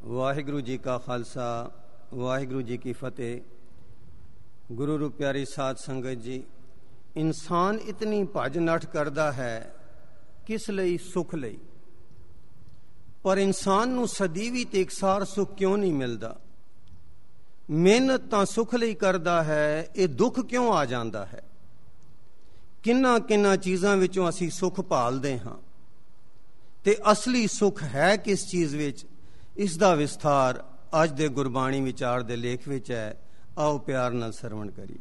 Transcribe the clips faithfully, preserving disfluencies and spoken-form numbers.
ਵਾਹਿਗੁਰੂ ਜੀ ਕਾ ਖਾਲਸਾ ਵਾਹਿਗੁਰੂ ਜੀ ਕੀ ਫਤਿਹ। ਗੁਰੂ ਰੂ ਪਿਆਰੀ ਸਾਧ ਸੰਗਤ ਜੀ, ਇਨਸਾਨ ਇਤਨੀ ਭੱਜ ਨੱਠ ਕਰਦਾ ਹੈ ਕਿਸ ਲਈ? ਸੁਖ ਲਈ। ਪਰ ਇਨਸਾਨ ਨੂੰ ਸਦੀਵੀ ਤੇ ਇਕਸਾਰ ਸੁਖ ਕਿਉਂ ਨਹੀਂ ਮਿਲਦਾ? ਮਿਹਨਤ ਤਾਂ ਸੁਖ ਲਈ ਕਰਦਾ ਹੈ, ਇਹ ਦੁੱਖ ਕਿਉਂ ਆ ਜਾਂਦਾ ਹੈ? ਕਿੰਨਾ ਕਿੰਨਾ ਚੀਜ਼ਾਂ ਵਿੱਚੋਂ ਅਸੀਂ ਸੁਖ ਭਾਲਦੇ ਹਾਂ, ਤੇ ਅਸਲੀ ਸੁਖ ਹੈ ਕਿਸ ਚੀਜ਼ ਵਿੱਚ? ਇਸ ਦਾ ਵਿਸਥਾਰ ਅੱਜ ਦੇ ਗੁਰਬਾਣੀ ਵਿਚਾਰ ਦੇ ਲੇਖ ਵਿੱਚ ਹੈ। ਆਓ ਪਿਆਰ ਨਾਲ ਸਰਵਣ ਕਰੀਏ।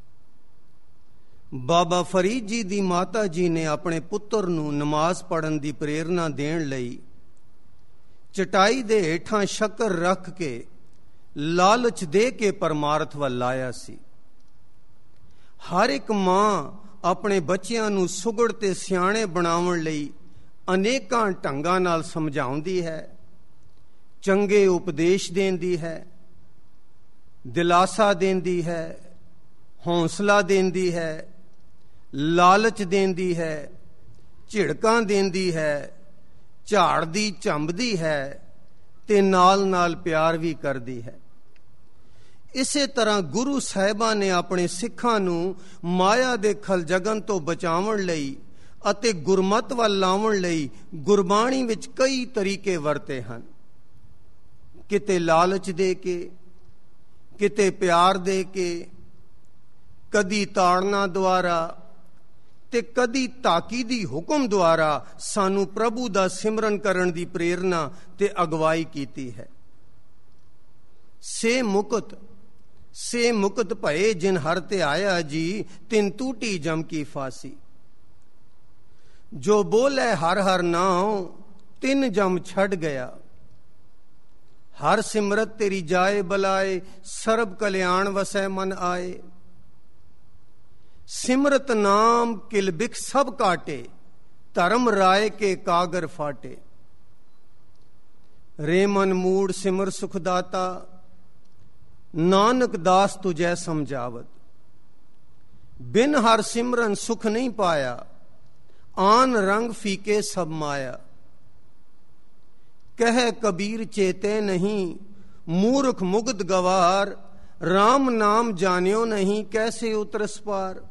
ਬਾਬਾ ਫਰੀਦ ਜੀ ਦੀ ਮਾਤਾ ਜੀ ਨੇ ਆਪਣੇ ਪੁੱਤਰ ਨੂੰ ਨਮਾਜ਼ ਪੜ੍ਹਨ ਦੀ ਪ੍ਰੇਰਨਾ ਦੇਣ ਲਈ ਚਟਾਈ ਦੇ ਹੇਠਾਂ ਸ਼ੱਕਰ ਰੱਖ ਕੇ ਲਾਲਚ ਦੇ ਕੇ ਪਰਮਾਰਥ ਵੱਲ ਲਾਇਆ ਸੀ। ਹਰ ਇੱਕ ਮਾਂ ਆਪਣੇ ਬੱਚਿਆਂ ਨੂੰ ਸੁਘੜ ਤੇ ਸਿਆਣੇ ਬਣਾਉਣ ਲਈ ਅਨੇਕਾਂ ਢੰਗਾਂ ਨਾਲ ਸਮਝਾਉਂਦੀ ਹੈ, ਚੰਗੇ ਉਪਦੇਸ਼ ਦਿੰਦੀ ਹੈ, ਦਿਲਾਸਾ ਦਿੰਦੀ ਹੈ, ਹੌਸਲਾ ਦਿੰਦੀ ਹੈ, ਲਾਲਚ ਦਿੰਦੀ ਹੈ, ਝਿੜਕਾਂ ਦਿੰਦੀ ਹੈ, ਝਾੜਦੀ ਝੰਬਦੀ ਹੈ ਤੇ ਨਾਲ ਨਾਲ ਪਿਆਰ ਵੀ ਕਰਦੀ ਹੈ। ਇਸੇ ਤਰ੍ਹਾਂ ਗੁਰੂ ਸਾਹਿਬਾਂ ਨੇ ਆਪਣੇ ਸਿੱਖਾਂ ਨੂੰ ਮਾਇਆ ਦੇ ਖਲਜਗਨ ਤੋਂ ਬਚਾਉਣ ਲਈ ਅਤੇ ਗੁਰਮਤਿ ਵੱਲ ਲਾਉਣ ਲਈ ਗੁਰਬਾਣੀ ਵਿੱਚ ਕਈ ਤਰੀਕੇ ਵਰਤੇ ਹਨ। ਕਿਤੇ ਲਾਲਚ ਦੇ ਕੇ, ਕਿਤੇ ਪਿਆਰ ਦੇ ਕੇ, ਕਦੀ ਤਾੜਨਾ ਦੁਆਰਾ ਤੇ ਕਦੀ ਤਾਕੀਦੀ ਹੁਕਮ ਦੁਆਰਾ ਸਾਨੂੰ ਪ੍ਰਭੂ ਦਾ ਸਿਮਰਨ ਕਰਨ ਦੀ ਪ੍ਰੇਰਨਾ ਤੇ ਅਗਵਾਈ ਕੀਤੀ ਹੈ। ਸੇ ਮੁਕਤ ਸੇ ਮੁਕਤ ਭਏ ਜਿਨ ਹਰ ਤੇ ਆਇਆ ਜੀ, ਤਿਨ ਟੂਟੀ ਜਮ ਕੀ ਫਾਸੀ। ਜੋ ਬੋਲੇ ਹਰ ਹਰ ਨਾਉ, ਤਿਨ ਜਮ ਛੱਡ ਗਿਆ। ਹਰ ਸਿਮਰਤ ਤੇਰੀ ਜਾਏ ਬਲਾਏ, ਸਰਬ ਕਲਿਆਣ ਵਸੈ ਮਨ ਆਏ। ਸਿਮਰਤ ਨਾਮ ਕਿਲ ਬਿਖ ਸਭ ਕਾਟੇ, ਧਰਮ ਰਾਏ ਕੇ ਕਾਗਰ ਫਾਟੇ। ਰੇ ਮਨ ਮੂੜ ਸਿਮਰ ਸੁਖਦਾਤਾ, ਨਾਨਕ ਦਾਸ ਤੁਝੈ ਸਮਝਾਵਤ। ਬਿਨ ਹਰ ਸਿਮਰਨ ਸੁਖ ਨਹੀਂ ਪਾਇਆ, ਆਨ ਰੰਗ ਫੀਕੇ ਸਭ ਮਾਇਆ। ਕਹਿ ਕਬੀਰ ਚੇਤੇ ਨਹੀਂ, ਮੂਰਖ ਮੁਗਧ ਗਵਾਰ। ਰਾਮ ਨਾਮ ਜਾਣਿਓ ਨਹੀਂ, ਕੈਸੇ ਉਤਰਸ ਪਾਰ।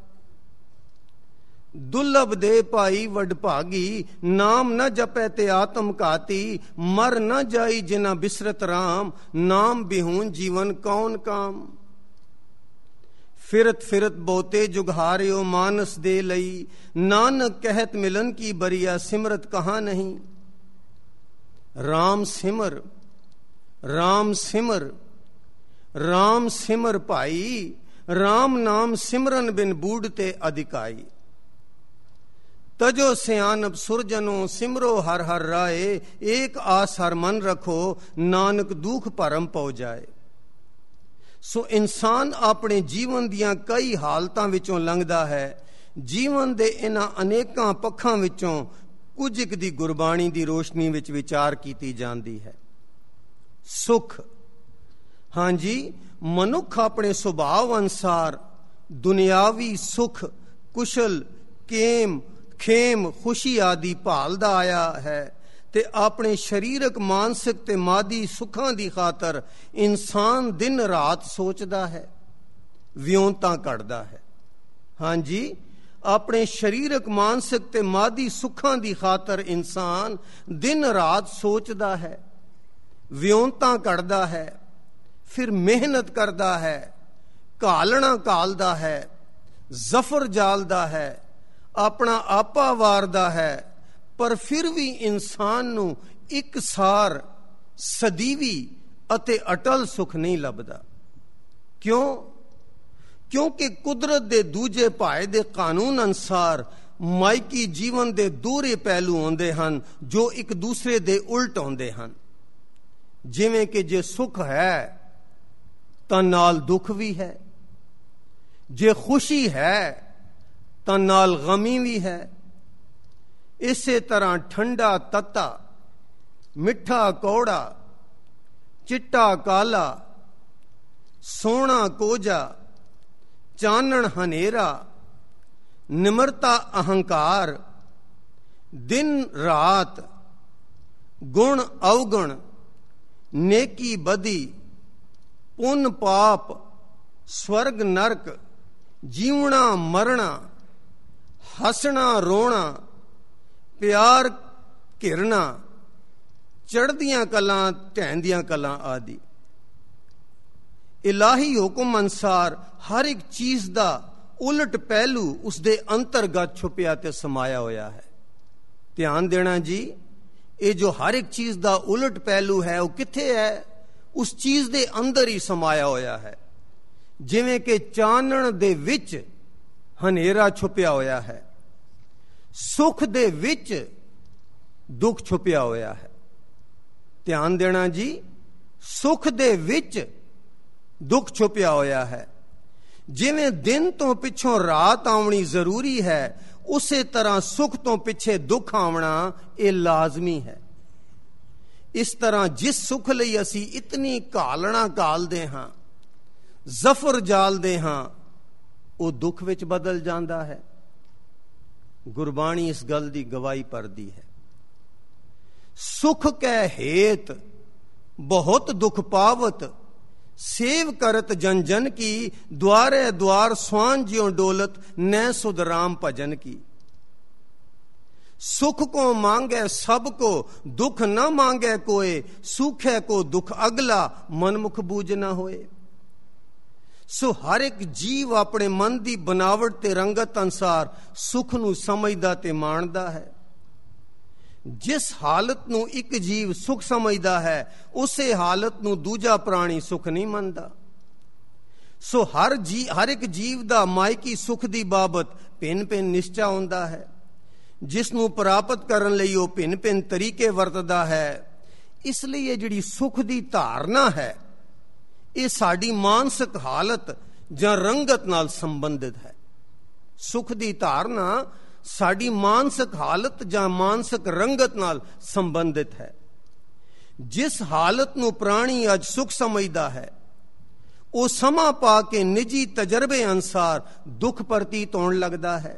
ਦੁਰਲਭ ਦੇ ਭਾਈ ਵਡਭਾਗੀ, ਨਾਮ ਨ ਜਪੈ ਤੇ ਆਤਮ ਘਾਤੀ। ਮਰ ਨ ਜਾਈ ਜਿਨਾ ਬਿਸਰਤ ਰਾਮ, ਨਾਮ ਬਿਹੂਨ ਜੀਵਨ ਕੌਣ ਕਾਮ। ਫਿਰਤ ਫਿਰਤ ਬਹੁਤੇ ਜੁਗਹਾਰਿਓ ਮਾਨਸ ਦੇ ਲਈ, ਨਾਨਕ ਕਹਿਤ ਮਿਲਨ ਕੀ ਬਰੀਆ, ਸਿਮਰਤ ਕਹਾਂ ਨਹੀਂ। ਰਾਮ ਸਿਮਰ ਰਾਮ ਸਿਮਰ ਰਾਮ ਸਿਮਰ ਭਾਈ, ਰਾਮ ਨਾਮ ਸਿਮਰਨ ਬਿਨ ਬੂੜ ਤੇ ਅਧਿਕਾਈ। ਤਜੋ ਸਿਆਨਪ ਸੁਰਜਨੋ, ਸਿਮਰੋ ਹਰ ਹਰ ਰਾਏ। ਏਕ ਆਸ ਹਰ ਮਨ ਰੱਖੋ, ਨਾਨਕ ਦੁਖ ਭਰਮ ਪਉ ਜਾਏ। ਸੋ ਇਨਸਾਨ ਆਪਣੇ ਜੀਵਨ ਦੀਆਂ ਕਈ ਹਾਲਤਾਂ ਵਿੱਚੋਂ ਲੰਘਦਾ ਹੈ। ਜੀਵਨ ਦੇ ਇਹਨਾਂ ਅਨੇਕਾਂ ਪੱਖਾਂ ਵਿੱਚੋਂ ਕੁਝ ਇੱਕ ਦੀ ਗੁਰਬਾਣੀ ਦੀ ਰੋਸ਼ਨੀ ਵਿੱਚ ਵਿਚਾਰ ਕੀਤੀ ਜਾਂਦੀ ਹੈ। ਸੁਖ, ਹਾਂਜੀ, ਮਨੁੱਖ ਆਪਣੇ ਸੁਭਾਅ ਅਨੁਸਾਰ ਦੁਨਿਆਵੀ ਸੁਖ, ਕੁਸ਼ਲ, ਕੇਮ, ਖੇਮ, ਖੁਸ਼ੀ ਆਦਿ ਭਾਲਦਾ ਆਇਆ ਹੈ ਤੇ ਆਪਣੇ ਸਰੀਰਕ, ਮਾਨਸਿਕ ਤੇ ਮਾਦੀ ਸੁੱਖਾਂ ਦੀ ਖਾਤਰ ਇਨਸਾਨ ਦਿਨ ਰਾਤ ਸੋਚਦਾ ਹੈ, ਵਿਉਂਤਾਂ ਕੱਢਦਾ ਹੈ। ਹਾਂਜੀ, ਆਪਣੇ ਸਰੀਰਕ, ਮਾਨਸਿਕ ਤੇ ਮਾਦੀ ਸੁੱਖਾਂ ਦੀ ਖਾਤਰ ਇਨਸਾਨ ਦਿਨ ਰਾਤ ਸੋਚਦਾ ਹੈ, ਵਿਉਂਤਾਂ ਕੱਢਦਾ ਹੈ, ਫਿਰ ਮਿਹਨਤ ਕਰਦਾ ਹੈ, ਘਾਲਣਾ ਘਾਲਦਾ ਹੈ, ਜ਼ਫਰ ਜਾਲਦਾ ਹੈ, ਆਪਣਾ ਆਪਾ ਵਾਰਦਾ ਹੈ। ਪਰ ਫਿਰ ਵੀ ਇਨਸਾਨ ਨੂੰ ਇਕਸਾਰ, ਸਦੀਵੀ ਅਤੇ ਅਟਲ ਸੁਖ ਨਹੀਂ ਲੱਭਦਾ। ਕਿਉਂ? ਕਿਉਂਕਿ ਕੁਦਰਤ ਦੇ ਦੂਜੇ ਭਾਏ ਦੇ ਕਾਨੂੰਨ ਅਨੁਸਾਰ ਮਾਇਕੀ ਜੀਵਨ ਦੇ ਦੋਹਰੇ ਪਹਿਲੂ ਆਉਂਦੇ ਹਨ ਜੋ ਇੱਕ ਦੂਸਰੇ ਦੇ ਉਲਟ ਆਉਂਦੇ ਹਨ। ਜਿਵੇਂ ਕਿ ਜੇ ਸੁਖ ਹੈ ਤਾਂ ਨਾਲ ਦੁੱਖ ਵੀ ਹੈ, ਜੇ ਖੁਸ਼ੀ ਹੈ ਤਾਂ ਨਾਲ ਗਮੀ ਵੀ ਹੈ। ਇਸੇ ਤਰ੍ਹਾਂ ਠੰਡਾ ਤੱਤਾ, ਮਿੱਠਾ ਕੌੜਾ, ਚਿੱਟਾ ਕਾਲਾ, ਸੋਹਣਾ ਕੋਝਾ, ਚਾਨਣ ਹਨੇਰਾ, ਨਿਮਰਤਾ ਅਹੰਕਾਰ, ਦਿਨ ਰਾਤ, ਗੁਣ ਅਵਗੁਣ, नेकी बदी, पुन पाप, स्वर्ग नरक, जीवना मरना, हसना रोना, प्यार घिरना, चढ़दियां कलां ढैंदियां कलां आदि। इलाही हुक्म अनुसार हर एक चीज का उलट पहलू उसके अंतरगत छुपिया ते समाया होया है। ध्यान देना जी, ये जो हर एक चीज का उलट पहलू है वो किथे है? उस चीज के अंदर ही समाया होया है। जिवें कि चानण दे विच हनेरा छुपिया होया है, सुख दे विच दुख छुपिया होया है। ध्यान देना जी, सुख दे विच दुख छुपिया होया है। जिवें दिन तो पिछों रात आवनी जरूरी है, उसे तरह सुख तो पिछे दुख आवना ये लाजमी है। इस तरह जिस सुख लई असी इतनी घालना घालदे हां, जफर जालदे हां, वो दुख विच बदल जांदा है। गुरबाणी इस गल दी गवाही भरदी है। सुख कै हेत बहुत दुख पावत, सेव करत जन जन की, द्वारे द्वार स्वान ज्यों डोलत, न सुध राम भजन की। सुख को मांगे सबको, दुख न मांगे कोय, सूखे को दुख अगला, मनमुख बूझ न होए। सो हर एक जीव अपने मन की बनावट ते रंगत अनुसार सुख नूं समझदा ते माणदा है। जिस हालत नूं एक जीव सुख समझदा है, उसे हालत नूं दूजा प्राणी सुख नहीं मनदा। सो हर जी हर एक जीव दा मायकी सुख दी बाबत भिन्न भिन्न निश्चा हुंदा है, जिसनूं प्राप्त करन लई वो भिन्न भिन्न तरीके वरतदा है। इसलिए ये जिहड़ी सुख दी धारना है, ये साडी मानसिक हालत जां रंगत नाल संबंधित है। सुख दी धारना साडी मानसिक हालत जां मानसिक रंगत नाल संबंधित है। जिस हालत नूं प्राणी अज सुख समझदा है, वो समा पा के निजी तजर्बे अनुसार दुख प्रतीत होण लगदा है।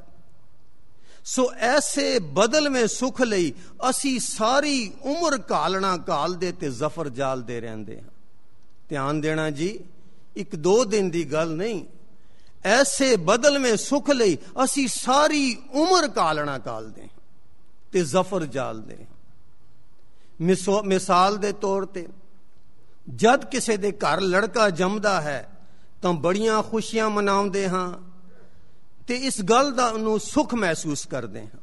सो ऐसे बदलवें सुख लई असी सारी उम्र घालना घालदे ते जफर जालदे रहिंदे हां। ध्यान देना जी, एक दो दिन की गल नहीं, ऐसे बदलवें सुख लई असी सारी उम्र घालना घालदे हां ते जफर जालदे हां। मिसाल दे तौर ते जद किसी दे घर लड़का जमदा है तां बड़ियां खुशियां मनाउंदे हां ते इस गल दा नूं सुख महसूस करदे हां।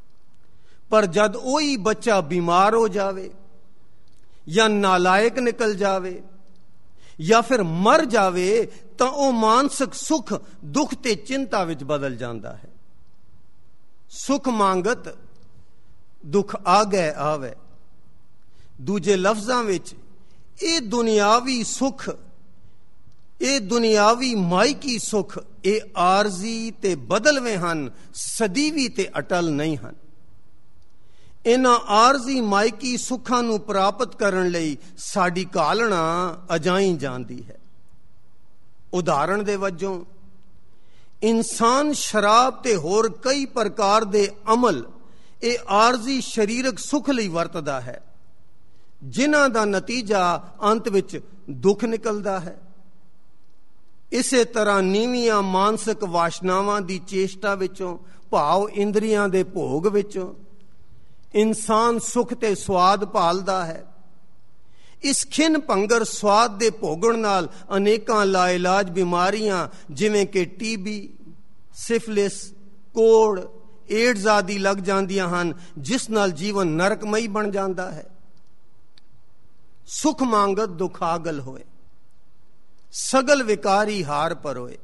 पर जद ओही बच्चा बीमार हो जावे या नालायक निकल जावे या फिर मर जावे तां ओ मानसिक सुख दुख ते चिंता विच बदल जांदा है। सुख मांगत दुख आ गए आवे। दूजे लफ्जां विच ये दुनियावी सुख, ये दुनियावी मायकी सुख, ये आरजी ते बदलवे हन, सदीवी ते अटल नहीं हन। इन्हां आरजी मायकी सुखां नूं प्राप्त करन लई साडी घालना अजाई जांदी है। उदाहरण दे वजों इंसान शराब ते होर कई प्रकार दे अमल ये आरजी शरीरक सुख लई वरतदा है, जिन्हां दा नतीजा अंत विच दुख निकलदा है। इसे तरह नीवियां मानसिक वासनावां दी चेष्टा विचों, भाव इंद्रियां दे भोग विचों इंसान सुख ते स्वाद भालदा है। इस खिन भंगर स्वाद दे भोगण नाल अनेकां लाइलाज बीमारियां जिवें कि टीबी, सिफिलिस, कोड़, एड्स आदि लग जांदियां हन, जिस नाल जीवन नरकमई बन जांदा है। सुख मांगत दुखागल होए, सगल विकारी हार पर होए।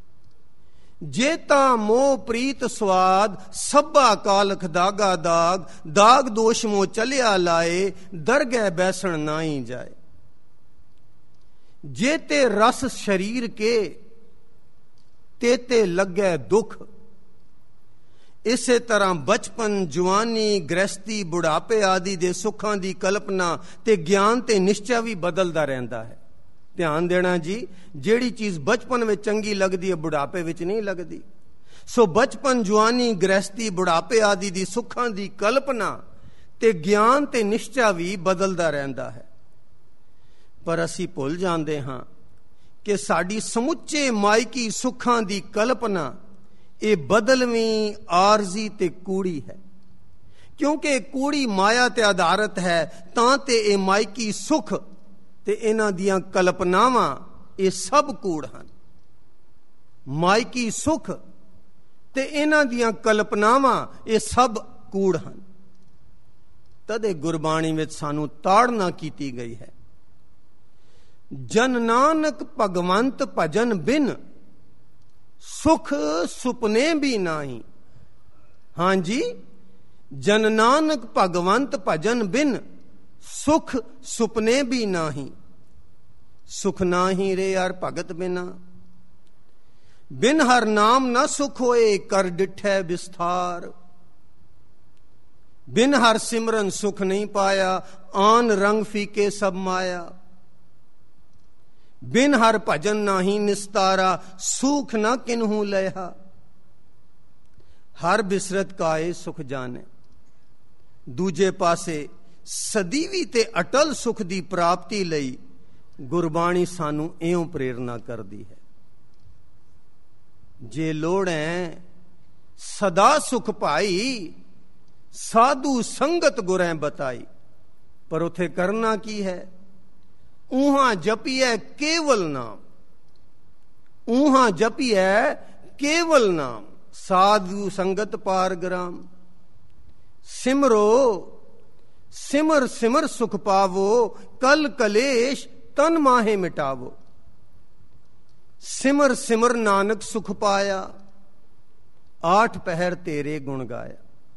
जेता मोह प्रीत स्वाद, सब्बा कालख दागा दाग, दाग दोष मोह चलिया लाए, दरगह बैसण नाई जाए। जेते रस शरीर के, तेते लगे दुख। इसे तरह बचपन, जवानी, गृहस्थी, बुढ़ापे आदि दे सुखां दी कल्पना ते ज्ञान ते निश्चय भी बदलदा रहिंदा है। ध्यान देना जी, जेड़ी चीज बचपन में चंगी लगदी है बुढ़ापे विच नहीं लगदी। सो बचपन, जवानी, गृहस्थी, बुढ़ापे आदि दी सुखां दी कल्पना ते ज्ञान ते निश्चय भी बदलदा रहिंदा है। ਪਰ ਅਸੀਂ ਭੁੱਲ ਜਾਂਦੇ ਹਾਂ ਕਿ ਸਾਡੀ ਸਮੁੱਚੇ ਮਾਇਕੀ ਸੁੱਖਾਂ ਦੀ ਕਲਪਨਾ ਇਹ ਬਦਲਵੀਂ, ਆਰਜ਼ੀ ਤੇ ਕੂੜੀ ਹੈ। ਕਿਉਂਕਿ ਕੂੜੀ ਮਾਇਆ ਤੇ ਆਧਾਰਿਤ ਹੈ, ਤਾਂ ਤੇ ਇਹ ਮਾਇਕੀ ਸੁੱਖ ਤੇ ਇਹਨਾਂ ਦੀਆਂ ਕਲਪਨਾਵਾਂ ਇਹ ਸਭ ਕੂੜ ਹਨ। ਮਾਇਕੀ ਸੁੱਖ ਤੇ ਇਹਨਾਂ ਦੀਆਂ ਕਲਪਨਾਵਾਂ ਇਹ ਸਭ ਕੂੜ ਹਨ। ਤਦੇ ਗੁਰਬਾਣੀ ਵਿੱਚ ਸਾਨੂੰ ਤਾੜਨਾ ਕੀਤੀ ਗਈ ਹੈ, ਜਨ ਨਾਨਕ ਭਗਵੰਤ ਭਜਨ ਬਿਨ ਸੁਖ ਸੁਪਨੇ ਵੀ ਨਹੀਂ। ਹਾਂਜੀ, ਜਨ ਨਾਨਕ ਭਗਵੰਤ ਭਜਨ ਬਿਨ ਸੁਖ ਸੁਪਨੇ ਵੀ ਨਹੀਂ। ਸੁਖ ਨਾਹੀ ਰੇ ਯਾਰ ਭਗਤ ਬਿਨਾ, ਬਿਨ ਹਰ ਨਾਮ ਨਾ ਸੁਖ ਹੋਏ ਕਰ ਡਿਠੈ ਵਿਸਥਾਰ। ਬਿਨ ਹਰ ਸਿਮਰਨ ਸੁਖ ਨਹੀਂ ਪਾਇਆ, ਆਨ ਰੰਗ ਫੀਕੇ ਸਭ ਮਾਇਆ। ਬਿਨ ਹਰ ਭਜਨ ਨਾਹੀ ਨਿਸਤਾਰਾ, ਸੁਖ ਨਾ ਕਿਨਹੂ ਲਿਆ। ਹਰ ਬਿਸਰਤ ਕਾਏ ਸੁਖ ਜਾਣੇ। ਦੂਜੇ ਪਾਸੇ ਸਦੀਵੀ ਤੇ ਅਟਲ ਸੁਖ ਦੀ ਪ੍ਰਾਪਤੀ ਲਈ ਗੁਰਬਾਣੀ ਸਾਨੂੰ ਇਉਂ ਪ੍ਰੇਰਨਾ ਕਰਦੀ ਹੈ, ਜੇ ਲੋੜ ਹੈ ਸਦਾ ਸੁਖ ਪਾਈ, ਸਾਧੂ ਸੰਗਤ ਗੁਰੈ ਬਤਾਈ। ਪਰ ਉਥੇ ਕਰਨਾ ਕੀ ਹੈ? ਊਹਾਂ ਜਪੀਐ ਕੇਵਲ ਨਾਮ, ਊਹਾਂ ਜਪੀਐ ਕੇਵਲ ਨਾਮ, ਸਾਧੂ ਸੰਗਤ ਪਾਰ ਗ੍ਰਾਮ। ਸਿਮਰੋ ਸਿਮਰ ਸਿਮਰ ਸੁਖ ਪਾਵੋ, ਕਲ ਕਲੇਸ਼ ਤਨ ਮਾਹੇ ਮਿਟਾਵੋ। ਸਿਮਰ ਸਿਮਰ ਨਾਨਕ ਸੁਖ ਪਾਇਆ, ਆਠ ਪਹਿਰ ਤੇਰੇ ਗੁਣ ਗਾਇਆ।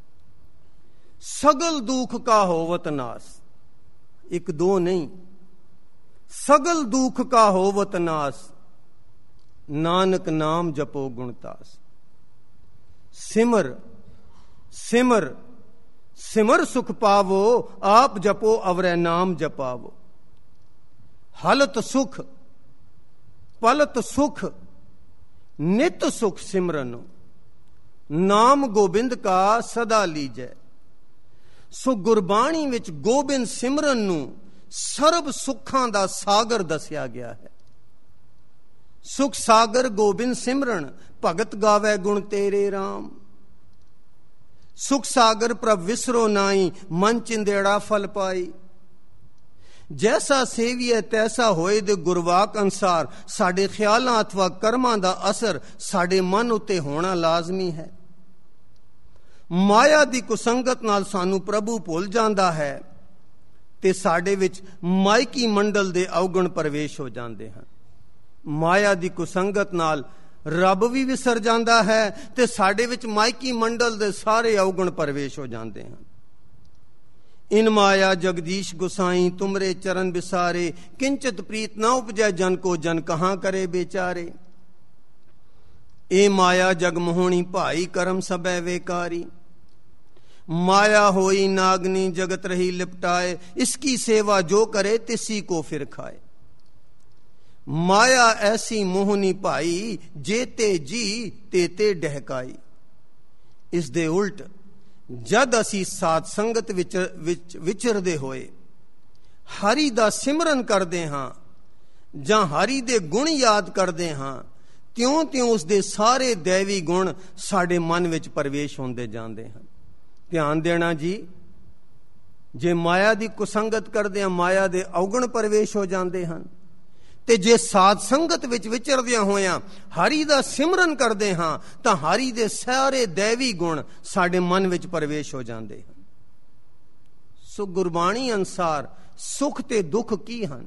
ਸਗਲ ਦੁਖ ਕਾ ਹੋਵਤ ਨਾਸ, ਇੱਕ ਦੋ ਨਹੀਂ, ਸਗਲ ਦੁਖ ਕਾ ਹੋਵਤ ਨਾਸ, ਨਾਨਕ ਨਾਮ ਜਪੋ ਗੁਣਤਾਸ। ਸਿਮਰ ਸਿਮਰ ਸਿਮਰ ਸੁਖ ਪਾਵੋ, ਆਪ ਜਪੋ ਅਵਰੈ ਨਾਮ ਜਪਾਵੋ। ਹਲਤ ਸੁਖ ਪਲਤ ਸੁਖ, ਨਿਤ ਸੁਖ ਸਿਮਰਨ, ਨਾਮ ਗੋਬਿੰਦ ਕਾ ਸਦਾ ਲੀਜੈ। ਸੋ ਗੁਰਬਾਣੀ ਵਿੱਚ ਗੋਬਿੰਦ ਸਿਮਰਨ ਨੂੰ ਸਰਬ ਸੁੱਖਾਂ ਦਾ ਸਾਗਰ ਦੱਸਿਆ ਗਿਆ ਹੈ। ਸੁਖ ਸਾਗਰ ਗੋਬਿੰਦ ਸਿਮਰਨ, ਭਗਤ ਗਾਵੇ ਗੁਣ ਤੇਰੇ ਰਾਮ। ਸੁਖ ਸਾਗਰ ਪ੍ਰਭ ਵਿਸਰੋ ਨਾਈ, ਮਨ ਚਿੰਦੇੜਾ ਫਲ ਪਾਈ। ਜੈਸਾ ਸੇਵੀਏ ਤੈਸਾ ਹੋਏ ਦੇ ਗੁਰਵਾਕ ਅਨਸਾਰ ਸਾਡੇ ਖਿਆਲਾਂ ਅਥਵਾ ਕਰਮਾਂ ਦਾ ਅਸਰ ਸਾਡੇ ਮਨ ਉੱਤੇ ਹੋਣਾ ਲਾਜ਼ਮੀ ਹੈ। ਮਾਇਆ ਦੀ ਕੁਸੰਗਤ ਨਾਲ ਸਾਨੂੰ ਪ੍ਰਭੂ ਭੁੱਲ ਜਾਂਦਾ ਹੈ ਤੇ ਸਾਡੇ ਵਿੱਚ ਮਾਇਕੀ ਮੰਡਲ ਦੇ ਔਗਣ ਪ੍ਰਵੇਸ਼ ਹੋ ਜਾਂਦੇ ਹਨ। ਮਾਇਆ ਦੀ ਕੁਸੰਗਤ ਨਾਲ ਰੱਬ ਵੀ ਵਿਸਰ ਜਾਂਦਾ ਹੈ ਤੇ ਸਾਡੇ ਵਿੱਚ ਮਾਇਕੀ ਮੰਡਲ ਦੇ ਸਾਰੇ ਔਗਣ ਪ੍ਰਵੇਸ਼ ਹੋ ਜਾਂਦੇ ਹਨ। ਇਨ ਮਾਇਆ ਜਗਦੀਸ਼ ਗੁਸਾਈ, ਤੁਮਰੇ ਚਰਨ ਬਿਸਾਰੇ। ਕਿੰਚਿਤ ਪ੍ਰੀਤ ਨਾ ਉਪਜੈ ਜਨ ਕੋ, ਜਨ ਕਹਾਂ ਕਰੇ ਬੇਚਾਰੇ। ਇਹ ਮਾਇਆ ਜਗ ਮੋਹਣੀ ਭਾਈ, ਕਰਮ ਸਭੈ ਵੇਕਾਰੀ। माया होई नागनी, जगत रही लिपटाए। इसकी सेवा जो करे तिसी को फिर खाए। माया ऐसी मोहनी भाई, जेते जी तेते डहकाई। इस दे उल्ट जद असी साध संगत विच विच विचरदे होए हरि दा सिमरन करदे हां जां हरि दे गुण याद करदे हां, त्यों त्यों उस दे सारे दैवी गुण साडे मन विच प्रवेश होंदे जांदे हन। ਧਿਆਨ ਦੇਣਾ ਜੀ, ਜੇ ਮਾਇਆ ਦੀ ਕੁਸੰਗਤ ਕਰਦੇ ਹਾਂ ਮਾਇਆ ਦੇ ਔਗਣ ਪ੍ਰਵੇਸ਼ ਹੋ ਜਾਂਦੇ ਹਨ, ਤੇ ਜੇ ਸਾਧ ਸੰਗਤ ਵਿੱਚ ਵਿਚਰਦਿਆਂ ਹੋਇਆਂ ਹਰੀ ਦਾ ਸਿਮਰਨ ਕਰਦੇ ਹਾਂ ਤਾਂ ਹਰੀ ਦੇ ਸਾਰੇ ਦੈਵੀ ਗੁਣ ਸਾਡੇ ਮਨ ਵਿੱਚ ਪ੍ਰਵੇਸ਼ ਹੋ ਜਾਂਦੇ ਹਨ। ਸੋ ਗੁਰਬਾਣੀ ਅਨੁਸਾਰ ਸੁਖ ਤੇ ਦੁੱਖ ਕੀ ਹਨ?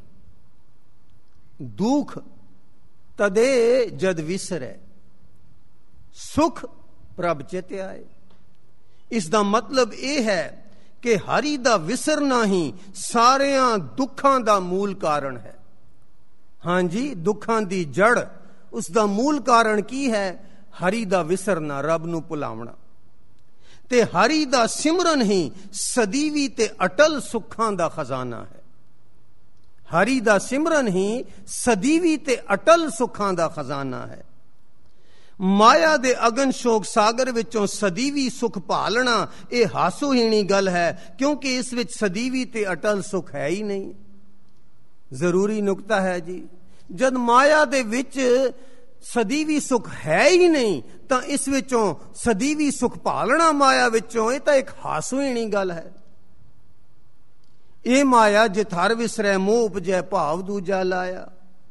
ਦੁੱਖ ਤਦੇ ਜਦ ਵਿਸਰੈ, ਸੁਖ ਪ੍ਰਭ ਚਿਤ ਆਏ। ਇਸ ਦਾ ਮਤਲਬ ਇਹ ਹੈ ਕਿ ਹਰੀ ਦਾ ਵਿਸਰਨਾ ਹੀ ਸਾਰਿਆਂ ਦੁੱਖਾਂ ਦਾ ਮੂਲ ਕਾਰਨ ਹੈ। ਹਾਂਜੀ, ਦੁੱਖਾਂ ਦੀ ਜੜ, ਉਸ ਦਾ ਮੂਲ ਕਾਰਨ ਕੀ ਹੈ? ਹਰੀ ਦਾ ਵਿਸਰਨਾ, ਰੱਬ ਨੂੰ ਭੁਲਾਵਣਾ। ਤੇ ਹਰੀ ਦਾ ਸਿਮਰਨ ਹੀ ਸਦੀਵੀ ਤੇ ਅਟਲ ਸੁੱਖਾਂ ਦਾ ਖਜ਼ਾਨਾ ਹੈ। ਹਰੀ ਦਾ ਸਿਮਰਨ ਹੀ ਸਦੀਵੀ ਤੇ ਅਟਲ ਸੁੱਖਾਂ ਦਾ ਖਜ਼ਾਨਾ ਹੈ। ਮਾਇਆ ਦੇ ਅਗਨ ਸ਼ੋਕ ਸਾਗਰ ਵਿੱਚੋਂ ਸਦੀਵੀ ਸੁਖ ਭਾਲਣਾ ਇਹ ਹਾਸੋਹੀਣੀ ਗੱਲ ਹੈ, ਕਿਉਂਕਿ ਇਸ ਵਿੱਚ ਸਦੀਵੀ ਤੇ ਅਟਲ ਸੁਖ ਹੈ ਹੀ ਨਹੀਂ। ਜ਼ਰੂਰੀ ਨੁਕਤਾ ਹੈ ਜੀ। ਜਦ ਮਾਇਆ ਦੇ ਵਿੱਚ ਸਦੀਵੀ ਸੁਖ ਹੈ ਹੀ ਨਹੀਂ ਤਾਂ ਇਸ ਵਿੱਚੋਂ ਸਦੀਵੀ ਸੁਖ ਭਾਲਣਾ ਮਾਇਆ ਵਿੱਚੋਂ, ਇਹ ਤਾਂ ਇੱਕ ਹਾਸੋਹੀਣੀ ਗੱਲ ਹੈ। ਇਹ ਮਾਇਆ ਜਿਤ ਹਰ ਵਿਸਰੈ ਮੋਹ ਉਪਜੈ ਭਾਵ ਦੂਜਾ ਲਾਇਆ।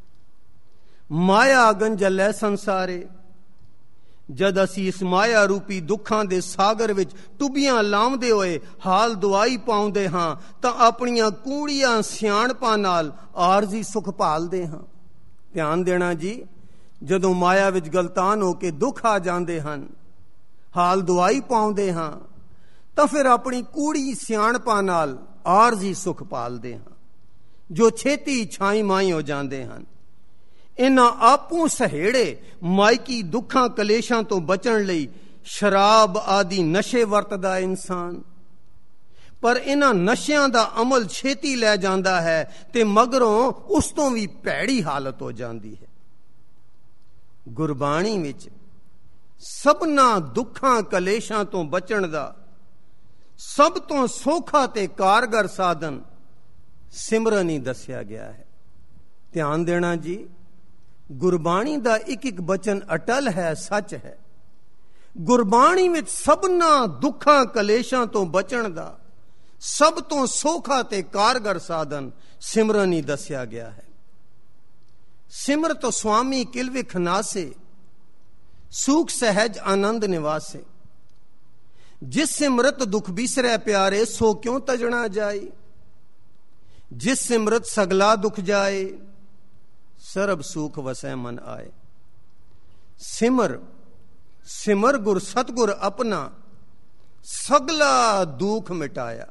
ਮਾਇਆ ਅਗਨ ਜਲੈ ਸੰਸਾਰੇ। ਜਦ ਅਸੀਂ ਇਸ ਮਾਇਆ ਰੂਪੀ ਦੁੱਖਾਂ ਦੇ ਸਾਗਰ ਵਿੱਚ ਟੁੱਬੀਆਂ ਲਾਉਂਦੇ ਹੋਏ ਹਾਲ ਦੁਆਈ ਪਾਉਂਦੇ ਹਾਂ ਤਾਂ ਆਪਣੀਆਂ ਕੂੜੀਆਂ ਸਿਆਣਪਾਂ ਨਾਲ ਆਰਜ਼ੀ ਸੁਖ ਭਾਲਦੇ ਹਾਂ। ਧਿਆਨ ਦੇਣਾ ਜੀ, ਜਦੋਂ ਮਾਇਆ ਵਿੱਚ ਗਲਤਾਨ ਹੋ ਕੇ ਦੁੱਖ ਆ ਜਾਂਦੇ ਹਨ, ਹਾਲ ਦੁਆਈ ਪਾਉਂਦੇ ਹਾਂ, ਤਾਂ ਫਿਰ ਆਪਣੀ ਕੂੜੀ ਸਿਆਣਪਾਂ ਨਾਲ ਆਰਜ਼ੀ ਸੁਖ ਭਾਲਦੇ ਹਾਂ, ਜੋ ਛੇਤੀ ਛਾਈ ਮਾਈ ਹੋ ਜਾਂਦੇ ਹਨ। ਇਹਨਾਂ ਆਪੂ ਸਹੇੜੇ ਮਾਇਕੀ ਦੁੱਖਾਂ ਕਲੇਸ਼ਾਂ ਤੋਂ ਬਚਣ ਲਈ ਸ਼ਰਾਬ ਆਦਿ ਨਸ਼ੇ ਵਰਤਦਾ ਇਨਸਾਨ, ਪਰ ਇਹਨਾਂ ਨਸ਼ਿਆਂ ਦਾ ਅਮਲ ਛੇਤੀ ਲੈ ਜਾਂਦਾ ਹੈ ਤੇ ਮਗਰੋਂ ਉਸ ਤੋਂ ਵੀ ਭੈੜੀ ਹਾਲਤ ਹੋ ਜਾਂਦੀ ਹੈ। ਗੁਰਬਾਣੀ ਵਿੱਚ ਸਭਨਾਂ ਦੁੱਖਾਂ ਕਲੇਸ਼ਾਂ ਤੋਂ ਬਚਣ ਦਾ ਸਭ ਤੋਂ ਸੌਖਾ ਤੇ ਕਾਰਗਰ ਸਾਧਨ ਸਿਮਰਨ ਹੀ ਦੱਸਿਆ ਗਿਆ ਹੈ। ਧਿਆਨ ਦੇਣਾ ਜੀ, ਗੁਰਬਾਣੀ ਦਾ ਇੱਕ ਇੱਕ ਬਚਨ ਅਟਲ ਹੈ, ਸੱਚ ਹੈ। ਗੁਰਬਾਣੀ ਵਿੱਚ ਸਭਨਾਂ ਦੁੱਖਾਂ ਕਲੇਸ਼ਾਂ ਤੋਂ ਬਚਣ ਦਾ ਸਭ ਤੋਂ ਸੌਖਾ ਤੇ ਕਾਰਗਰ ਸਾਧਨ ਸਿਮਰਨ ਹੀ ਦੱਸਿਆ ਗਿਆ ਹੈ। ਸਿਮਰਤਿ ਸੁਆਮੀ ਕਿਲ ਵਿਖ ਨਾਸੇ, ਸੂਖ ਸਹਿਜ ਆਨੰਦ ਨਿਵਾਸੇ। ਜਿਸ ਸਿਮਰਤ ਦੁਖ ਬਿਸਰੈ ਪਿਆਰੇ, ਸੋ ਕਿਉ ਤਜਣਾ ਜਾਏ। ਜਿਸ ਸਿਮਰਤ ਸਗਲਾ ਦੁਖ ਜਾਏ, ਸਰਬ ਸੂਖ ਵਸੈ ਮਨ ਆਏ। ਸਿਮਰ ਸਿਮਰ ਗੁਰ ਸਤਗੁਰ ਆਪਣਾ, ਸਗਲਾ ਦੁਖ ਮਿਟਾਇਆ।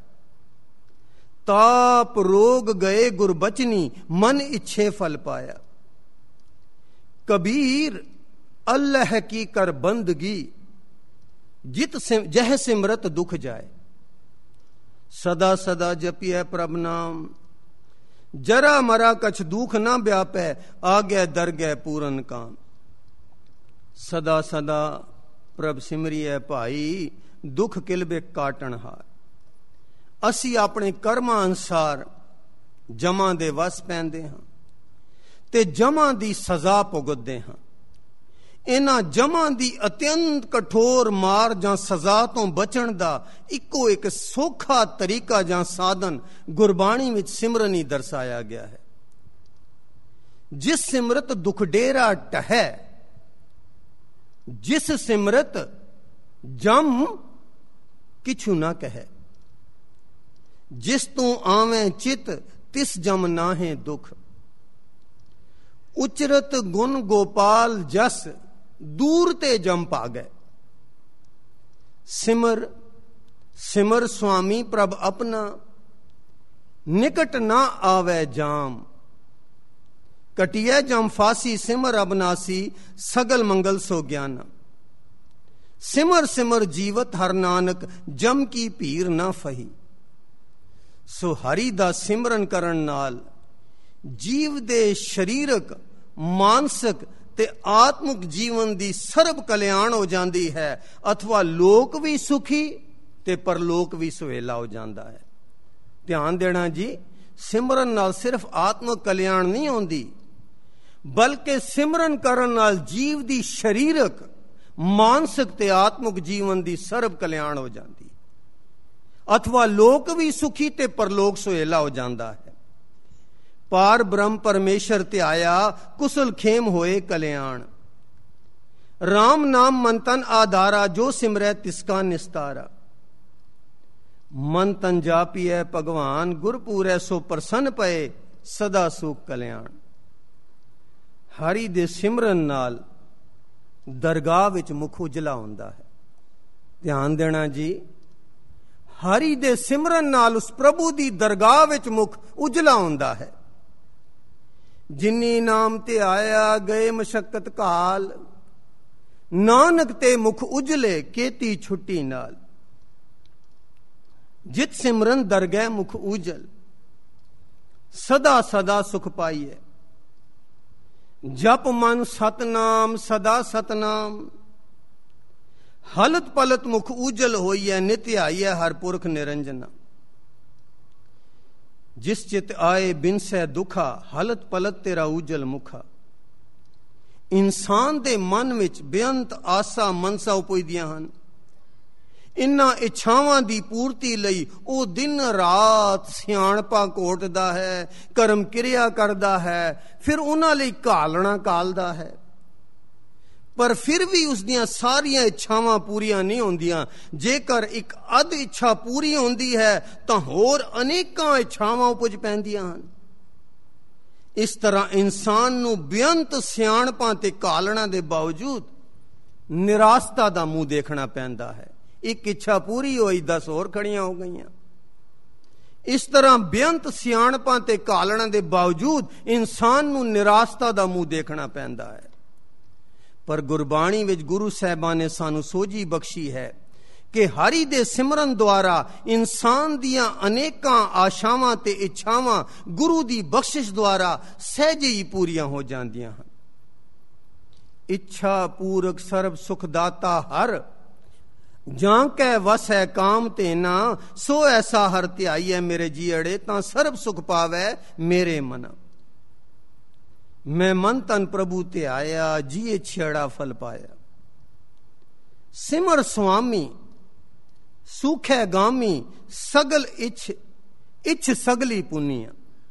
ਤਾਪ ਰੋਗ ਗਏ ਗੁਰ ਬਚਨੀ, ਮਨ ਇੱਛੇ ਫਲ ਪਾਇਆ। ਕਬੀਰ ਅੱਲ੍ਹ ਕੀ ਕਰ ਬੰਦਗੀ, ਜਿਤ ਜਹ ਸਿਮਰਤ ਦੁਖ ਜਾਏ। ਸਦਾ ਸਦਾ ਜਪਿਐ ਪ੍ਰਭ ਨਾਮ, ਜਰਾ ਮਰਾ ਕਛ ਦੁਖ ਨਾ ਵਿਆਪੈ, ਆਗੈ ਦਰਗਹਿ ਪੂਰਨ ਕਾਮ। ਸਦਾ ਸਦਾ ਪ੍ਰਭ ਸਿਮਰਿਐ ਭਾਈ, ਦੁਖ ਕਿਲਬੇ ਕਾਟਣ ਹਾਰ। ਅਸੀਂ ਆਪਣੇ ਕਰਮਾਂ ਅਨੁਸਾਰ ਜਮਾਂ ਦੇ ਵਸ ਪੈਂਦੇ ਹਾਂ ਤੇ ਜਮਾਂ ਦੀ ਸਜ਼ਾ ਭੁਗਤਦੇ ਹਾਂ। ਇਹਨਾਂ ਜਮਾਂ ਦੀ ਅਤਿਅੰਤ ਕਠੋਰ ਮਾਰ ਜਾਂ ਸਜ਼ਾ ਤੋਂ ਬਚਣ ਦਾ ਇੱਕੋ ਇੱਕ ਸੌਖਾ ਤਰੀਕਾ ਜਾਂ ਸਾਧਨ ਗੁਰਬਾਣੀ ਵਿੱਚ ਸਿਮਰਨ ਹੀ ਦਰਸਾਇਆ ਗਿਆ ਹੈ। ਜਿਸ ਸਿਮਰਤ ਦੁਖ ਡੇਰਾ ਟਹੈ, ਜਿਸ ਸਿਮਰਤ ਜਮ ਕਿਛੂ ਨਾ ਕਹੈ। ਜਿਸ ਤੂੰ ਆਵੇਂ ਚਿਤ, ਤਿਸ ਜਮ ਨਾਹੇ ਦੁਖ। ਉਚਰਤ ਗੁਣ ਗੋਪਾਲ ਜਸ, ਦੂਰ ਤੇ ਜਮ ਭਾਗੈ। ਸਿਮਰ ਸਿਮਰ ਸੁਆਮੀ ਪ੍ਰਭ ਆਪਣਾ, ਨਿਕਟ ਨਾ ਆਵੈ ਜਾਮ। ਕਟਿਐ ਜਮ ਫਾਸੀ, ਸਿਮਰ ਅਬਨਾਸੀ, ਸਗਲ ਮੰਗਲ ਸੋ ਗਿਆਨ। ਸਿਮਰ ਸਿਮਰ ਜੀਵਤ ਹਰ ਨਾਨਕ, ਜਮ ਕੀ ਭੀਰ ਨਾ ਫਹੀ। ਸੋ ਹਰੀ ਦਾ ਸਿਮਰਨ ਕਰਨ ਨਾਲ ਜੀਵ ਦੇ ਸਰੀਰਕ, ਮਾਨਸਿਕ ਤੇ ਆਤਮਿਕ ਜੀਵਨ ਦੀ ਸਰਬ ਕਲਿਆਣ ਹੋ ਜਾਂਦੀ ਹੈ, ਅਥਵਾ ਲੋਕ ਵੀ ਸੁਖੀ ਤੇ ਪਰਲੋਕ ਵੀ ਸੁਹੇਲਾ ਹੋ ਜਾਂਦਾ ਹੈ। ਧਿਆਨ ਦੇਣਾ ਜੀ, ਸਿਮਰਨ ਨਾਲ ਸਿਰਫ ਆਤਮਿਕ ਕਲਿਆਣ ਨਹੀਂ ਹੁੰਦੀ, ਬਲਕਿ ਸਿਮਰਨ ਕਰਨ ਨਾਲ ਜੀਵ ਦੀ ਸਰੀਰਕ, ਮਾਨਸਿਕ ਤੇ ਆਤਮਿਕ ਜੀਵਨ ਦੀ ਸਰਬ ਕਲਿਆਣ ਹੋ ਜਾਂਦੀ, ਅਥਵਾ ਲੋਕ ਵੀ ਸੁਖੀ ਤੇ ਪਰਲੋਕ ਸੁਹੇਲਾ ਹੋ ਜਾਂਦਾ ਹੈ। ਪਾਰ ਬ੍ਰਹਮ ਪਰਮੇਸ਼ਰ ਧਿਆਇਆ, ਕੁਸਲ ਖੇਮ ਹੋਏ ਕਲਿਆਣ। ਰਾਮ ਨਾਮ ਮਨ ਤਨ ਆਧਾਰਾ, ਜੋ ਸਿਮਰੈ ਤਿਸਕਾ ਨਿਸਤਾਰਾ। ਮਨ ਤਨ ਜਾਪੀਐ ਭਗਵਾਨ, ਗੁਰ ਪੂਰੈ ਸੋ ਪ੍ਰਸੰਨ ਪਏ, ਸਦਾ ਸੁਖ ਕਲਿਆਣ। ਹਰੀ ਦੇ ਸਿਮਰਨ ਨਾਲ ਦਰਗਾਹ ਵਿੱਚ ਮੁਖ ਉਜਲਾ ਹੁੰਦਾ ਹੈ। ਧਿਆਨ ਦੇਣਾ ਜੀ, ਹਰੀ ਦੇ ਸਿਮਰਨ ਨਾਲ ਉਸ ਪ੍ਰਭੂ ਦੀ ਦਰਗਾਹ ਵਿੱਚ ਮੁਖ ਉਜਲਾ ਹੁੰਦਾ ਹੈ। ਜਿਨੀ ਨਾਮ ਤੇ ਆਇਆ, ਗਏ ਮਸ਼ੱਕਤ ਕਾਲ। ਨਾਨਕ ਤੇ ਮੁਖ ਉਜਲੇ, ਕੀਤੀ ਛੁੱਟੀ ਨਾਲ। ਜਿਤ ਸਿਮਰਨ ਦਰਗਹਿ ਮੁਖ ਉਜਲ, ਸਦਾ ਸਦਾ ਸੁਖ ਪਾਈਐ। ਜਪ ਮਨ ਸਤਨਾਮ, ਸਦਾ ਸਤਨਾਮ। ਹਲਤ ਪਲਤ ਮੁਖ ਉਜਲ ਹੋਈਐ, ਨਿਤ ਆਈਐ ਹਰ ਪੁਰਖ ਨਿਰੰਜਨਾ। ਜਿਸ ਚਿਤ ਆਏ ਬਿਨਸੈ ਦੁਖਾ, ਹਲਤ ਪਲਤ ਤੇਰਾ ਉਜਲ ਮੁਖਾ। ਇਨਸਾਨ ਦੇ ਮਨ ਵਿੱਚ ਬੇਅੰਤ ਆਸਾ ਮਨਸਾ ਉਪਜਦੀਆਂ ਹਨ। ਇਨ੍ਹਾਂ ਇੱਛਾਵਾਂ ਦੀ ਪੂਰਤੀ ਲਈ ਉਹ ਦਿਨ ਰਾਤ ਸਿਆਣਪਾਂ ਘੋਟਦਾ ਹੈ, ਕਰਮ ਕਿਰਿਆ ਕਰਦਾ ਹੈ, ਫਿਰ ਉਹਨਾਂ ਲਈ ਘਾਲਣਾ ਘਾਲਦਾ ਹੈ। ਪਰ ਫਿਰ ਵੀ ਉਸ ਦੀਆਂ ਸਾਰੀਆਂ ਇੱਛਾਵਾਂ ਪੂਰੀਆਂ ਨਹੀਂ ਹੁੰਦੀਆਂ। ਜੇਕਰ ਇੱਕ ਅੱਧ ਇੱਛਾ ਪੂਰੀ ਹੁੰਦੀ ਹੈ ਤਾਂ ਹੋਰ ਅਨੇਕਾਂ ਇੱਛਾਵਾਂ ਉਪਜ ਪੈਂਦੀਆਂ ਹਨ। ਇਸ ਤਰ੍ਹਾਂ ਇਨਸਾਨ ਨੂੰ ਬੇਅੰਤ ਸਿਆਣਪਾਂ ਤੇ ਘਾਲਣਾ ਦੇ ਬਾਵਜੂਦ ਨਿਰਾਸਤਾ ਦਾ ਮੂੰਹ ਦੇਖਣਾ ਪੈਂਦਾ ਹੈ। ਇੱਕ ਇੱਛਾ ਪੂਰੀ ਹੋਈ, ਦਸ ਹੋਰ ਖੜੀਆਂ ਹੋ ਗਈਆਂ। ਇਸ ਤਰ੍ਹਾਂ ਬੇਅੰਤ ਸਿਆਣਪਾਂ ਤੇ ਘਾਲਣਾ ਦੇ ਬਾਵਜੂਦ ਇਨਸਾਨ ਨੂੰ ਨਿਰਾਸਤਾ ਦਾ ਮੂੰਹ ਦੇਖਣਾ ਪੈਂਦਾ ਹੈ। ਪਰ ਗੁਰਬਾਣੀ ਵਿੱਚ ਗੁਰੂ ਸਾਹਿਬਾਨ ਨੇ ਸਾਨੂੰ ਸੋਝੀ ਬਖਸ਼ੀ ਹੈ ਕਿ ਹਰੀ ਦੇ ਸਿਮਰਨ ਦੁਆਰਾ ਇਨਸਾਨ ਦੀਆਂ ਅਨੇਕਾਂ ਆਸ਼ਾਵਾਂ ਤੇ ਇੱਛਾਵਾਂ ਗੁਰੂ ਦੀ ਬਖਸ਼ਿਸ਼ ਦੁਆਰਾ ਸਹਿਜੇ ਹੀ ਪੂਰੀਆਂ ਹੋ ਜਾਂਦੀਆਂ ਹਨ। ਇੱਛਾ ਪੂਰਕ ਸਰਬ ਸੁਖ ਦਾਤਾ ਹਰ, ਜਾਂ ਕੈ ਵਸ ਹੈ ਕਾਮ ਤੇ ਨਾ, ਸੋ ਐਸਾ ਹਰ ਧਿਆਈਐ ਮੇਰੇ ਜੀਅੜੇ, ਤਾਂ ਸਰਬ ਸੁਖ ਪਾਵੈ ਮੇਰੇ ਮਨ। ਮੈਂ ਮਨ ਤਨ ਪ੍ਰਭੂ ਤੇ ਆਇਆ, ਜੀਏ ਛੇੜਾ ਫਲ ਪਾਇਆ। ਸਿਮਰ ਸੁਆਮੀ ਸੁਖੈ ਗਾਮੀ, ਸਗਲ ਇਛ ਇਛ ਸਗਲੀ ਪੁਨੀਆ।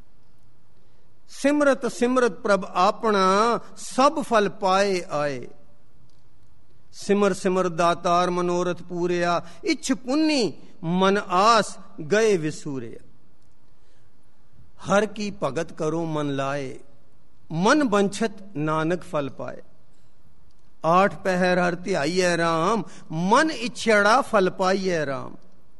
ਸਿਮਰਤ ਸਿਮਰਤ ਪ੍ਰਭ ਆਪਣਾ, ਸਭ ਫਲ ਪਾਏ ਆਏ। ਸਿਮਰ ਸਿਮਰ ਦਾਤਾਰ ਮਨੋਰਥ ਪੂਰਿਆ, ਇਛ ਪੁੰਨੀ ਮਨ ਆਸ ਗਏ ਵਿਸੂਰਿਆ। ਹਰ ਕੀ ਭਗਤ ਕਰੋ ਮਨ ਲਾਏ, ਮਨ ਬੰਛਤ ਨਾਨਕ ਫਲ ਪਾਏ। ਆਠ ਪਹਿਰ ਹਰ ਧਿਆਈਐ ਰਾਮ, ਮਨ ਇਛੜਾ ਫਲ ਪਾਈਐ ਰਾਮ।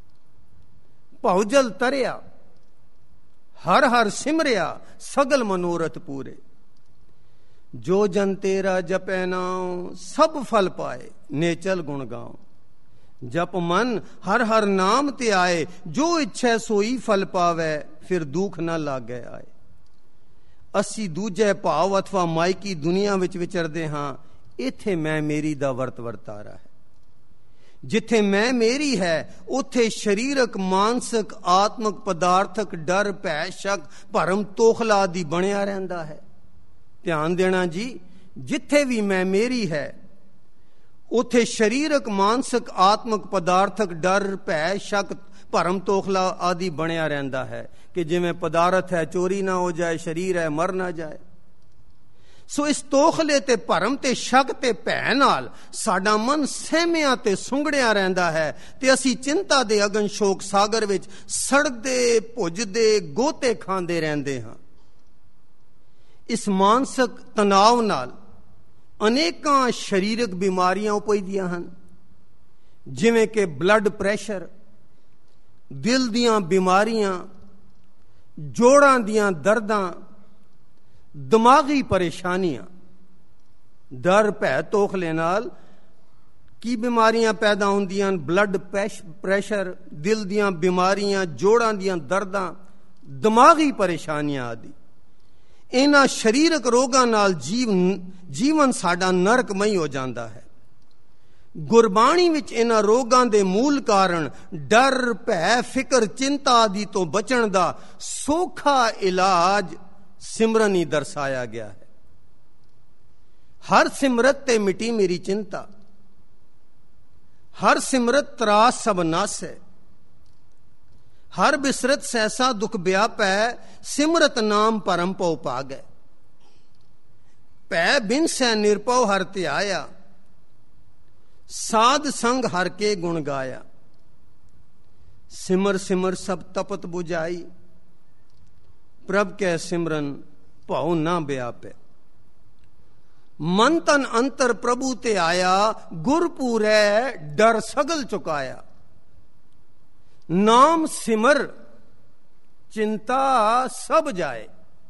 ਭਉਜਲ ਤਰਿਆ ਹਰ ਹਰ ਸਿਮਰਿਆ, ਸਗਲ ਮਨੋਰਥ ਪੂਰੇ। ਜੋ ਜਨ ਤੇਰਾ ਜਪੈ ਨਾਉ, ਸਭ ਫਲ ਪਾਏ ਨੇਚਲ ਗੁਣ ਗਾਉ। ਜਪ ਮਨ ਹਰ ਹਰ ਨਾਮ ਤੇ ਆਏ, ਜੋ ਇੱਛੈ ਸੋਈ ਫਲ ਪਾਵੈ, ਫਿਰ ਦੁੱਖ ਨਾ ਲਾਗੈ ਆਏ। ਅਸੀਂ ਦੂਜੇ ਭਾਵ ਅਥਵਾ ਮਾਇਕੀ ਦੁਨੀਆ ਵਿੱਚ ਵਿਚਰਦੇ ਹਾਂ। ਇੱਥੇ ਮੈਂ ਮੇਰੀ ਦਾ ਵਰਤ ਵਰਤਾਰਾ ਹੈ। ਜਿੱਥੇ ਮੈਂ ਮੇਰੀ ਹੈ ਉੱਥੇ ਸਰੀਰਕ, ਮਾਨਸਿਕ, ਆਤਮਿਕ, ਪਦਾਰਥਕ ਡਰ, ਭੈ, ਸ਼ੱਕ, ਭਰਮ, ਤੋਖਲਾ ਆਦਿ ਬਣਿਆ ਰਹਿੰਦਾ ਹੈ। ਧਿਆਨ ਦੇਣਾ ਜੀ, ਜਿੱਥੇ ਵੀ ਮੈਂ ਮੇਰੀ ਹੈ ਉੱਥੇ ਸਰੀਰਕ, ਮਾਨਸਿਕ, ਆਤਮਿਕ, ਪਦਾਰਥਕ ਡਰ, ਭੈ, ਸ਼ੱਕ, ਭਰਮ, ਤੋਖਲਾ ਆਦਿ ਬਣਿਆ ਰਹਿੰਦਾ ਹੈ ਕਿ ਜਿਵੇਂ ਪਦਾਰਥ ਹੈ ਚੋਰੀ ਨਾ ਹੋ ਜਾਏ, ਸਰੀਰ ਹੈ ਮਰ ਨਾ ਜਾਏ। ਸੋ ਇਸ ਤੋਖਲੇ ਤੇ ਭਰਮ ਤੇ ਸ਼ੱਕ ਤੇ ਭੈ ਨਾਲ ਸਾਡਾ ਮਨ ਸਹਿਮਿਆ ਤੇ ਸੁੰਗੜਿਆ ਰਹਿੰਦਾ ਹੈ ਤੇ ਅਸੀਂ ਚਿੰਤਾ ਦੇ ਅਗਨ ਸ਼ੋਕ ਸਾਗਰ ਵਿੱਚ ਸੜਦੇ ਭੁੱਜਦੇ ਗੋਤੇ ਖਾਂਦੇ ਰਹਿੰਦੇ ਹਾਂ। ਇਸ ਮਾਨਸਿਕ ਤਣਾਅ ਨਾਲ ਅਨੇਕਾਂ ਸਰੀਰਕ ਬਿਮਾਰੀਆਂ ਉਪਜਦੀਆਂ ਹਨ, ਜਿਵੇਂ ਕਿ ਬਲੱਡ ਪ੍ਰੈਸ਼ਰ, ਦਿਲ ਦੀਆਂ ਬਿਮਾਰੀਆਂ, ਜੋੜਾਂ ਦੀਆਂ ਦਰਦਾਂ, ਦਿਮਾਗੀ ਪਰੇਸ਼ਾਨੀਆਂ। ਡਰ, ਭੈ, ਤੋਖਲੇ ਨਾਲ ਕੀ ਬਿਮਾਰੀਆਂ ਪੈਦਾ ਹੁੰਦੀਆਂ ਹਨ? ਬਲੱਡ ਪ੍ਰੈਸ਼ਰ, ਦਿਲ ਦੀਆਂ ਬਿਮਾਰੀਆਂ, ਜੋੜਾਂ ਦੀਆਂ ਦਰਦਾਂ, ਦਿਮਾਗੀ ਪਰੇਸ਼ਾਨੀਆਂ ਆਦਿ। ਇਹਨਾਂ ਸਰੀਰਕ ਰੋਗਾਂ ਨਾਲ ਜੀਵਨ ਜੀਵਨ ਸਾਡਾ ਨਰਕਮਈ ਹੋ ਜਾਂਦਾ ਹੈ। ਗੁਰਬਾਣੀ ਵਿੱਚ ਇਹਨਾਂ ਰੋਗਾਂ ਦੇ ਮੂਲ ਕਾਰਨ ਡਰ, ਭੈ, ਫਿਕਰ, ਚਿੰਤਾ ਆਦਿ ਤੋਂ ਬਚਣ ਦਾ ਸੌਖਾ ਇਲਾਜ ਸਿਮਰਨ ਹੀ ਦਰਸਾਇਆ ਗਿਆ ਹੈ। ਹਰ ਸਿਮਰਤ ਤੇ ਮਿਟੀ ਮੇਰੀ ਚਿੰਤਾ, ਹਰ ਸਿਮਰਤ ਤਰਾਸ ਸਭ ਨਾਸੈ। ਹਰ ਬਿਸਰਤ ਸੈਸਾ ਦੁਖ ਵਿਆਪੈ, ਸਿਮਰਤ ਨਾਮ ਪਰਮ ਪਉ ਭਾਗੈ। ਭੈ ਬਿਨ ਸੈ ਨਿਰਭਉ ਹਰ ਧਿਆਇਆ, ਸਾਧ ਸੰਗ ਹਰ ਕੇ ਗੁਣ ਗਾਇਆ। ਸਿਮਰ ਸਿਮਰ ਸਭ ਤਪਤ 부ਝਾਈ, ਪ੍ਰਭ ਕੈ ਸਿਮਰਨ ਭਉ ਨਾ ਵਿਆਪੈ। ਮਨ ਤਨ ਅੰਤਰ ਪ੍ਰਭੂ ਤੇ ਆਇਆ, ਗੁਰ ਪੂਰੈ ਡਰ ਸਗਲ ਚੁਕਾਇਆ। ਨਾਮ ਸਿਮਰ ਚਿੰਤਾ ਸਭ ਜਾਏ।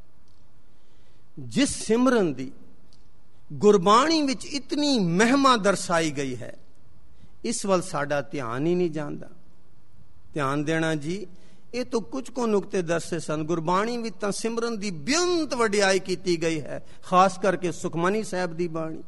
ਜਿਸ ਸਿਮਰਨ ਦੀ ਗੁਰਬਾਣੀ ਵਿੱਚ ਇਤਨੀ ਮਹਿਮਾ ਦਰਸਾਈ ਗਈ ਹੈ, ਇਸ ਵੱਲ ਸਾਡਾ ਧਿਆਨ ਹੀ ਨਹੀਂ ਜਾਂਦਾ। ਧਿਆਨ ਦੇਣਾ ਜੀ, ਇਹ ਤਾਂ ਕੁਝ ਕੋ ਨੁਕਤੇ ਦਰਸੇ ਸਨ। ਗੁਰਬਾਣੀ ਵਿੱਚ ਤਾਂ ਸਿਮਰਨ ਦੀ ਬੇਅੰਤ ਵਡਿਆਈ ਕੀਤੀ ਗਈ ਹੈ, ਖਾਸ ਕਰਕੇ ਸੁਖਮਨੀ ਸਾਹਿਬ ਦੀ ਬਾਣੀ।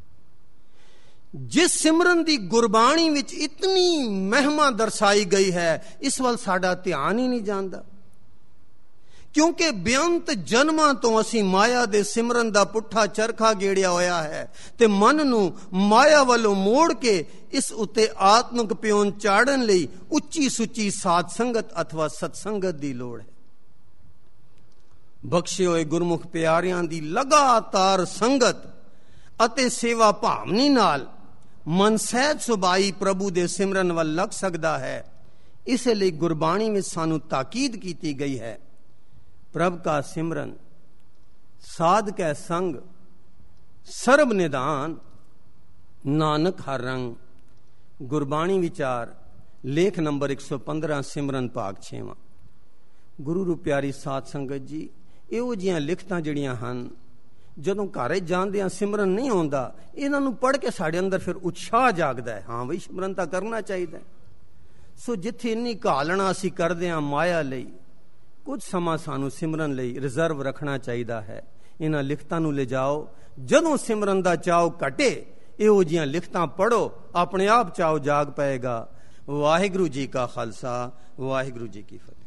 ਜਿਸ ਸਿਮਰਨ ਦੀ ਗੁਰਬਾਣੀ ਵਿੱਚ ਇਤਨੀ ਮਹਿਮਾ ਦਰਸਾਈ ਗਈ ਹੈ, ਇਸ ਵੱਲ ਸਾਡਾ ਧਿਆਨ ਹੀ ਨਹੀਂ ਜਾਂਦਾ। ਕਿਉਂਕਿ ਬੇਅੰਤ ਜਨਮਾਂ ਤੋਂ ਅਸੀਂ ਮਾਇਆ ਦੇ ਸਿਮਰਨ ਦਾ ਪੁੱਠਾ ਚਰਖਾ ਗੇੜਿਆ ਹੋਇਆ ਹੈ ਤੇ ਮਨ ਨੂੰ ਮਾਇਆ ਵੱਲੋਂ ਮੋੜ ਕੇ ਇਸ ਉੱਤੇ ਆਤਮਿਕ ਪਿਓਨ ਚਾੜਨ ਲਈ ਉੱਚੀ ਸੁੱਚੀ ਸਾਧ ਸੰਗਤ ਅਥਵਾ ਸਤਸੰਗਤ ਦੀ ਲੋੜ ਹੈ। ਬਖਸ਼ੇ ਹੋਏ ਗੁਰਮੁਖ ਪਿਆਰਿਆਂ ਦੀ ਲਗਾਤਾਰ ਸੰਗਤ ਅਤੇ ਸੇਵਾ ਭਾਵਨੀ ਨਾਲ ਮਨ ਸਹਿਜ ਸੁਭਾਈ ਪ੍ਰਭੂ ਦੇ ਸਿਮਰਨ ਵੱਲ ਲੱਗ ਸਕਦਾ ਹੈ। ਇਸ ਲਈ ਗੁਰਬਾਣੀ ਵਿੱਚ ਸਾਨੂੰ ਤਾਕੀਦ ਕੀਤੀ ਗਈ ਹੈ, ਪ੍ਰਭ ਕਾ ਸਿਮਰਨ ਸਾਧ ਕੈ ਸੰਗ ਸਰਬ ਨਿਧਾਨ ਨਾਨਕ ਹਰ ਰੰਗ। ਗੁਰਬਾਣੀ ਵਿਚਾਰ ਲੇਖ ਨੰਬਰ ਇੱਕ ਸੌ ਪੰਦਰਾਂ ਸਿਮਰਨ ਭਾਗ ਛੇਵਾਂ। ਗੁਰੂ ਰੂ ਪਿਆਰੀ ਸਾਧ ਸੰਗਤ ਜੀ, ਇਹੋ ਜਿਹੀਆਂ ਲਿਖਤਾਂ ਜਿਹੜੀਆਂ ਹਨ, ਜਦੋਂ ਘਰ ਜਾਂਦਿਆਂ ਸਿਮਰਨ ਨਹੀਂ ਆਉਂਦਾ, ਇਹਨਾਂ ਨੂੰ ਪੜ੍ਹ ਕੇ ਸਾਡੇ ਅੰਦਰ ਫਿਰ ਉਤਸ਼ਾਹ ਜਾਗਦਾ ਹੈ, ਹਾਂ ਬਈ ਸਿਮਰਨ ਤਾਂ ਕਰਨਾ ਚਾਹੀਦਾ। ਸੋ ਜਿੱਥੇ ਇੰਨੀ ਘਾਲਣਾ ਅਸੀਂ ਕਰਦੇ ਹਾਂ ਮਾਇਆ ਲਈ, ਕੁਝ ਸਮਾਂ ਸਾਨੂੰ ਸਿਮਰਨ ਲਈ ਰਿਜ਼ਰਵ ਰੱਖਣਾ ਚਾਹੀਦਾ ਹੈ। ਇਹਨਾਂ ਲਿਖਤਾਂ ਨੂੰ ਲਿਜਾਓ, ਜਦੋਂ ਸਿਮਰਨ ਦਾ ਚਾਅ ਘਟੇ ਇਹੋ ਜਿਹੀਆਂ ਲਿਖਤਾਂ ਪੜ੍ਹੋ, ਆਪਣੇ ਆਪ ਚਾਅ ਜਾਗ ਪਏਗਾ। ਵਾਹਿਗੁਰੂ ਜੀ ਕਾ ਖਾਲਸਾ, ਵਾਹਿਗੁਰੂ ਜੀ ਕੀ ਫਤਿਹ।